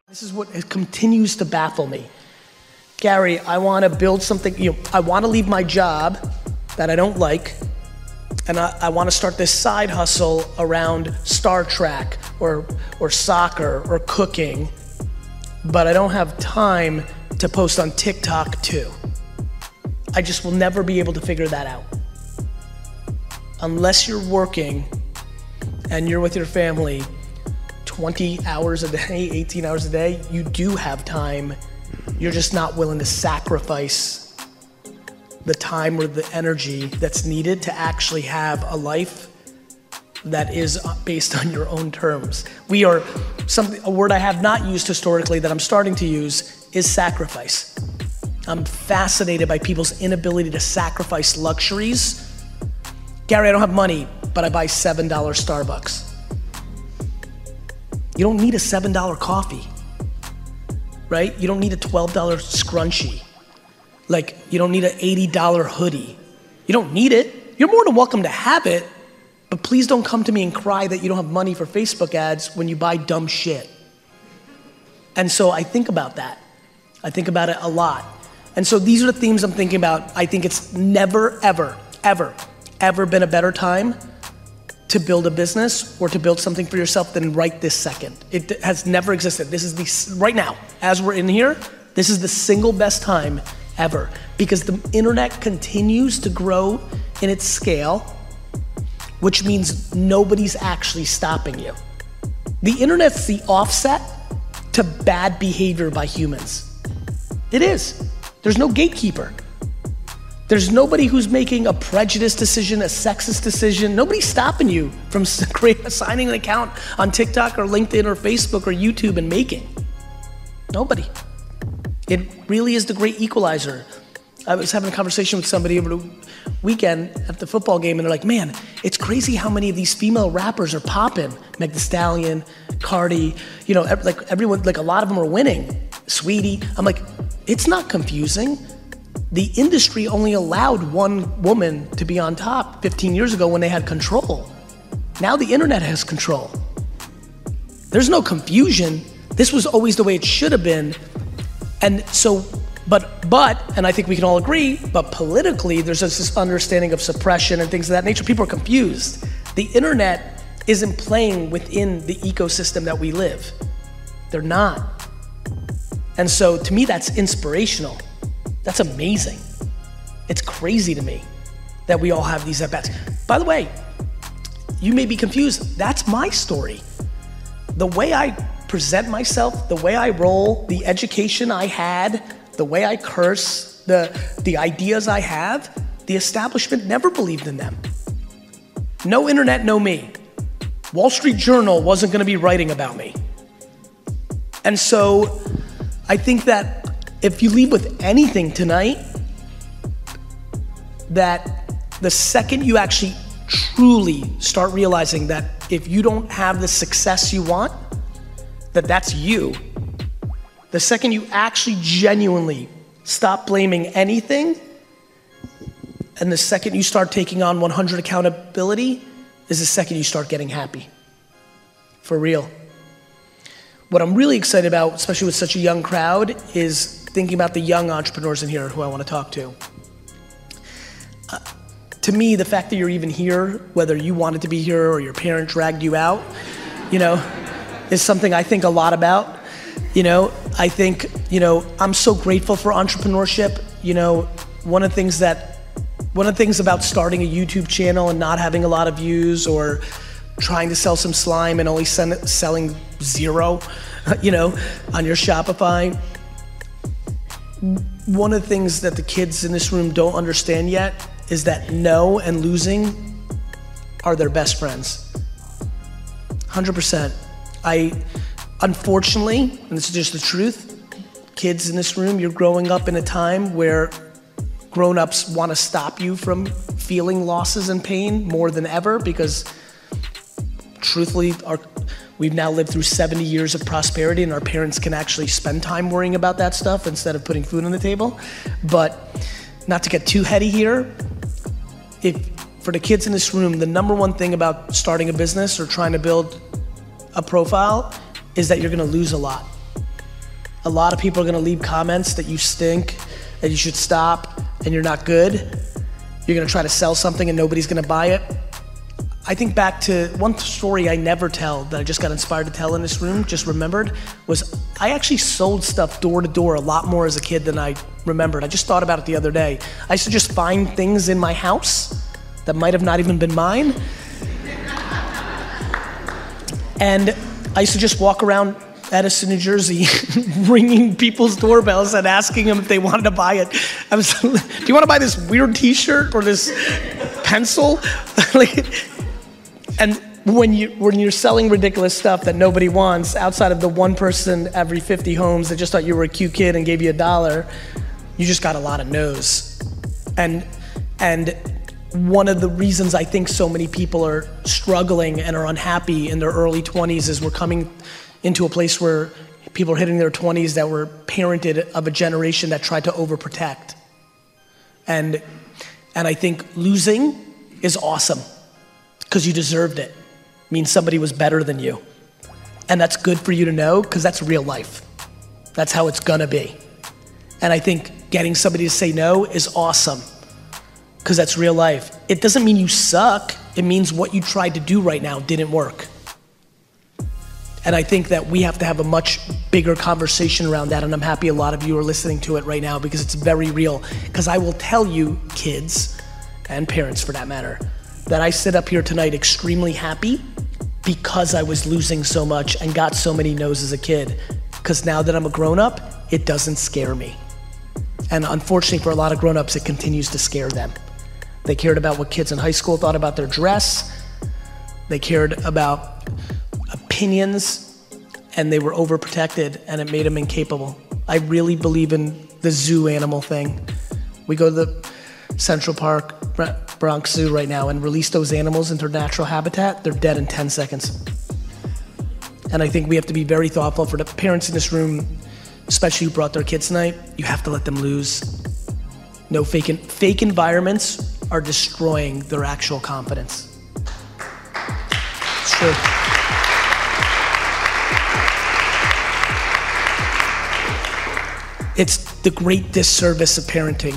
This is what continues to baffle me. Gary, I want to build something, I want to leave my job that I don't like, and I want to start this side hustle around Star Trek or soccer or cooking, but I don't have time to post on TikTok too. I just will never be able to figure that out. Unless you're working and you're with your family 20 hours a day, 18 hours a day, you do have time. You're just not willing to sacrifice the time or the energy that's needed to actually have a life that is based on your own terms. A word I have not used historically that I'm starting to use is sacrifice. I'm fascinated by people's inability to sacrifice luxuries. Gary, I don't have money, but I buy $7 Starbucks. You don't need a $7 coffee, right? You don't need a $12 scrunchie. Like, you don't need an $80 hoodie. You don't need it. You're more than welcome to have it, but please don't come to me and cry that you don't have money for Facebook ads when you buy dumb shit. And so I think about that. I think about it a lot. And so these are the themes I'm thinking about. I think it's never, ever, ever, ever been a better time to build a business or to build something for yourself than right this second. It has never existed. This is right now, as we're in here, this is the single best time ever, because the internet continues to grow in its scale, which means nobody's actually stopping you. The internet's the offset to bad behavior by humans. It is. There's no gatekeeper. There's nobody who's making a prejudiced decision, a sexist decision. Nobody's stopping you from signing an account on TikTok or LinkedIn or Facebook or YouTube and making. Nobody. It really is the great equalizer. I was having a conversation with somebody over the weekend at the football game, and they're like, man, it's crazy how many of these female rappers are popping. Meg Thee Stallion, Cardi, like everyone, like a lot of them are winning. Sweetie. I'm like, it's not confusing. The industry only allowed one woman to be on top 15 years ago when they had control. Now the internet has control. There's no confusion. This was always the way it should have been. And so, and I think we can all agree, but politically there's this understanding of suppression and things of that nature. People are confused. The internet isn't playing within the ecosystem that we live. They're not. And so to me, that's inspirational. That's amazing. It's crazy to me that we all have these at-bats. By the way, you may be confused. That's my story. The way I present myself, the way I roll, the education I had, the way I curse, the ideas I have, the establishment never believed in them. No internet, no me. Wall Street Journal wasn't gonna be writing about me. And so I think that if you leave with anything tonight, that the second you actually truly start realizing that if you don't have the success you want, that's you. The second you actually genuinely stop blaming anything, and the second you start taking on 100 accountability, is the second you start getting happy. For real. What I'm really excited about, especially with such a young crowd, is thinking about the young entrepreneurs in here who I want to talk to. To me, the fact that you're even here, whether you wanted to be here or your parent dragged you out, is something I think a lot about. I think, I'm so grateful for entrepreneurship. One of the things about starting a YouTube channel and not having a lot of views, or trying to sell some slime and only selling zero, on your Shopify. One of the things that the kids in this room don't understand yet is that no and losing are their best friends. 100%. Unfortunately, and this is just the truth, kids in this room, you're growing up in a time where grown-ups want to stop you from feeling losses and pain more than ever, because truthfully, we've now lived through 70 years of prosperity, and our parents can actually spend time worrying about that stuff instead of putting food on the table. But not to get too heady here, for the kids in this room, the number one thing about starting a business or trying to build a profile is that you're gonna lose a lot. A lot of people are gonna leave comments that you stink, that you should stop, and you're not good. You're gonna try to sell something and nobody's gonna buy it. I think back to one story I never tell that I just got inspired to tell in this room, just remembered, was I actually sold stuff door to door a lot more as a kid than I remembered. I just thought about it the other day. I used to just find things in my house that might have not even been mine. And I used to just walk around Edison, New Jersey, ringing people's doorbells and asking them if they wanted to buy it. I was, do you want to buy this weird t-shirt or this pencil? And when you're selling ridiculous stuff that nobody wants, outside of the one person every 50 homes that just thought you were a cute kid and gave you $1, you just got a lot of no's. And one of the reasons I think so many people are struggling and are unhappy in their early 20s is we're coming into a place where people are hitting their 20s that were parented of a generation that tried to overprotect. And I think losing is awesome because you deserved it. It means somebody was better than you. And that's good for you to know because that's real life. That's how it's gonna be. And I think getting somebody to say no is awesome because that's real life. It doesn't mean you suck. It means what you tried to do right now didn't work. And I think that we have to have a much bigger conversation around that, and I'm happy a lot of you are listening to it right now because it's very real. Because I will tell you, kids, and parents for that matter, that I sit up here tonight extremely happy because I was losing so much and got so many no's as a kid. Because now that I'm a grown-up, it doesn't scare me. And unfortunately for a lot of grown-ups, it continues to scare them. They cared about what kids in high school thought about their dress. They cared about opinions, and they were overprotected, and it made them incapable. I really believe in the zoo animal thing. We go to the Central Park, Bronx Zoo right now and release those animals into their natural habitat, they're dead in 10 seconds. And I think we have to be very thoughtful for the parents in this room, especially who brought their kids tonight. You have to let them lose. No fake environments are destroying their actual confidence. It's true. It's the great disservice of parenting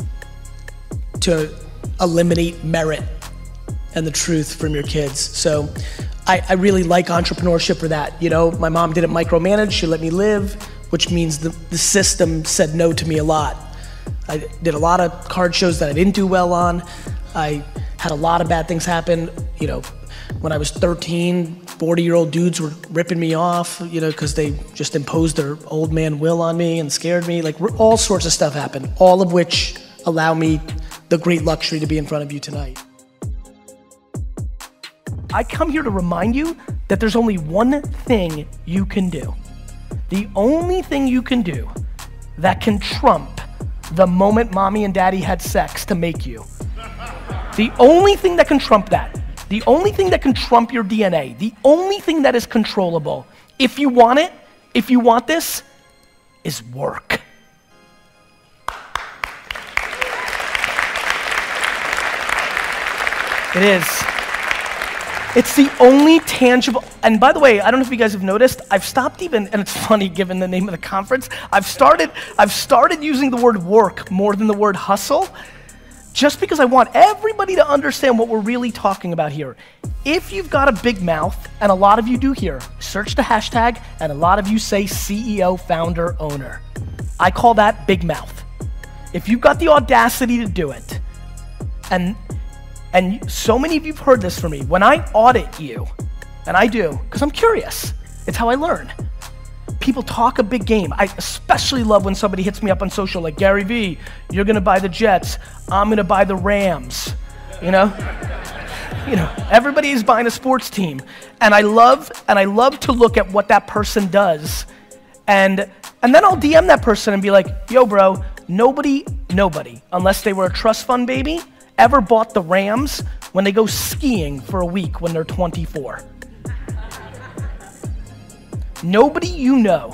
to eliminate merit and the truth from your kids. So I really like entrepreneurship for that. You know, my mom didn't micromanage, she let me live, which means the system said no to me a lot. I did a lot of card shows that I didn't do well on. I had a lot of bad things happen. You know, when I was 13, 40-year-old dudes were ripping me off, you know, because they just imposed their old man will on me and scared me. Like, all sorts of stuff happened, all of which allow me the great luxury to be in front of you tonight. I come here to remind you that there's only one thing you can do. The only thing you can do that can trump the moment mommy and daddy had sex to make you. The only thing that can trump that, the only thing that can trump your DNA, the only thing that is controllable, if you want it, if you want this, is work. It is. It's the only tangible, and by the way, I don't know if you guys have noticed, I've stopped even, and it's funny given the name of the conference, I've started using the word work more than the word hustle, just because I want everybody to understand what we're really talking about here. If you've got a big mouth, and a lot of you do here, search the hashtag, and a lot of you say CEO, founder, owner. I call that big mouth. If you've got the audacity to do it, and so many of you have heard this from me, when I audit you, and I do, because I'm curious, it's how I learn. People talk a big game. I especially love when somebody hits me up on social like, Gary Vee, you're gonna buy the Jets, I'm gonna buy the Rams, you know? You know, everybody is buying a sports team. And I love to look at what that person does. And then I'll DM that person and be like, yo bro, nobody, unless they were a trust fund baby, ever bought the Rams when they go skiing for a week when they're 24. Nobody you know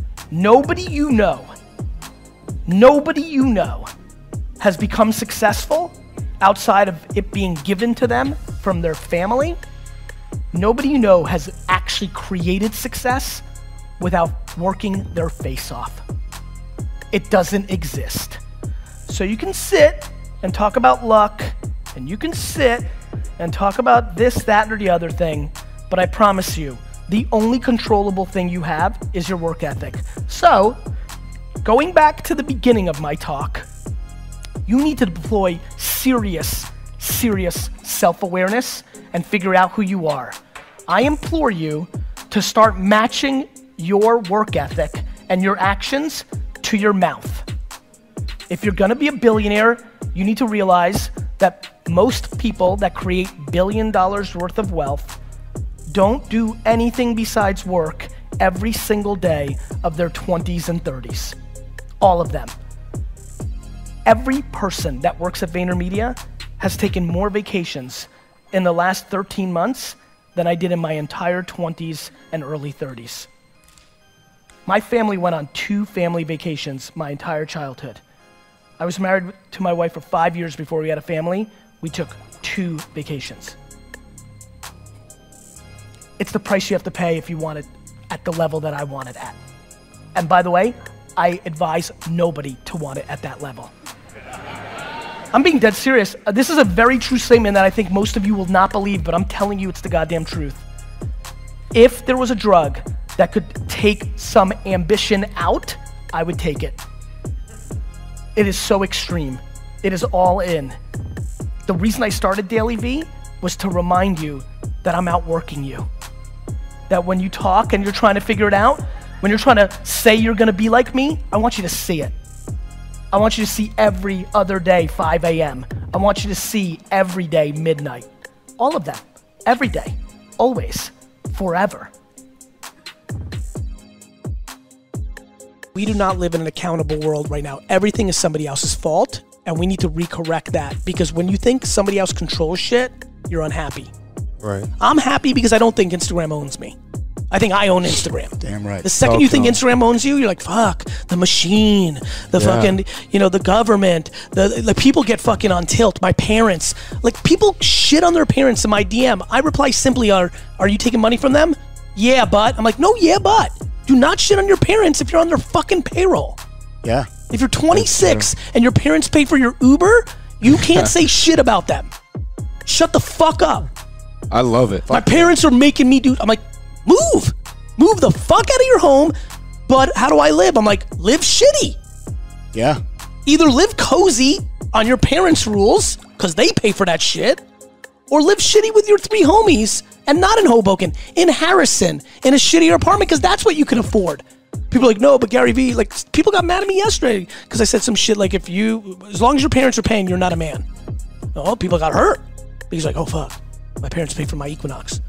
has become successful outside of it being given to them from their family. Nobody you know has actually created success without working their face off. It doesn't exist. So you can sit and talk about luck, and you can sit and talk about this, that, or the other thing, but I promise you, the only controllable thing you have is your work ethic. So, going back to the beginning of my talk, you need to deploy serious self-awareness and figure out who you are. I implore you to start matching your work ethic and your actions to your mouth. If you're gonna be a billionaire, you need to realize that most people that create $1 billion worth of wealth don't do anything besides work every single day of their 20s and 30s. All of them. Every person that works at VaynerMedia has taken more vacations in the last 13 months than I did in my entire 20s and early 30s. My family went on 2 family vacations my entire childhood. I was married to my wife for 5 years before we had a family. We took 2 vacations. It's the price you have to pay if you want it at the level that I want it at. And by the way, I advise nobody to want it at that level. I'm being dead serious. This is a very true statement that I think most of you will not believe, but I'm telling you it's the goddamn truth. If there was a drug that could take some ambition out, I would take it. It is so extreme. It is all in. The reason I started DailyVee was to remind you that I'm outworking you. That when you talk and you're trying to figure it out, when you're trying to say you're gonna be like me, I want you to see it. I want you to see every other day 5 a.m. I want you to see every day midnight. All of them, every day, always, forever. We do not live in an accountable world right now. Everything is somebody else's fault, and we need to recorrect that, because when you think somebody else controls shit, you're unhappy. Right. I'm happy because I don't think Instagram owns me. I think I own Instagram. Damn right. The second you think Instagram owns you, you're like, fuck, the machine, the fucking, you know, the government, the people get fucking on tilt. My parents, like people shit on their parents in my DM. I reply simply, are you taking money from them? Yeah, but. I'm like, no, yeah, but. Do not shit on your parents if you're on their fucking payroll. Yeah. If you're 26 and your parents pay for your Uber, you can't say shit about them. Shut the fuck up. I love it. My parents are making me do, I'm like, move the fuck out of your home. But how do I live? I'm like, live shitty. Yeah. Either live cozy on your parents' rules, because they pay for that shit, or live shitty with your 3 homies and not in Hoboken, in Harrison, in a shittier apartment, because that's what you can afford. People are like, no, but Gary Vee, like, people got mad at me yesterday because I said some shit like, as long as your parents are paying, you're not a man. Oh, people got hurt. Because like, oh fuck, my parents pay for my Equinox.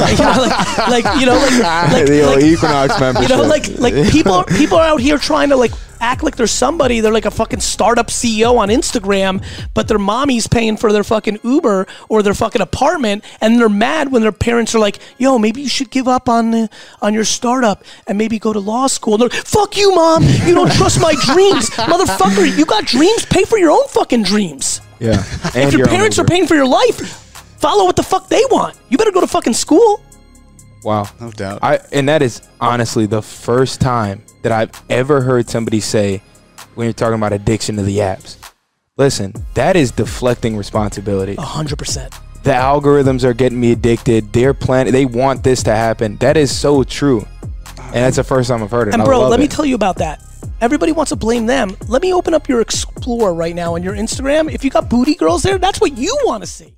The Equinox membership. You know, like people are out here trying to like act like they're somebody. They're like a fucking startup CEO on Instagram, but their mommy's paying for their fucking Uber or their fucking apartment, and they're mad when their parents are like, yo, maybe you should give up on your startup and maybe go to law school. And they're like, fuck you, mom. You don't trust my dreams. Motherfucker, you got dreams? Pay for your own fucking dreams. Yeah. If your parents are paying for your life, follow what the fuck they want. You better go to fucking school. Wow. No doubt. And that is honestly the first time that I've ever heard somebody say, when you're talking about addiction to the apps, listen, that is deflecting responsibility. 100%. The algorithms are getting me addicted. They're planning, they want this to happen. That is so true. And that's the first time I've heard it. And bro, let me tell you about that. Everybody wants to blame them. Let me open up your Explore right now on your Instagram. If you got booty girls there, that's what you want to see.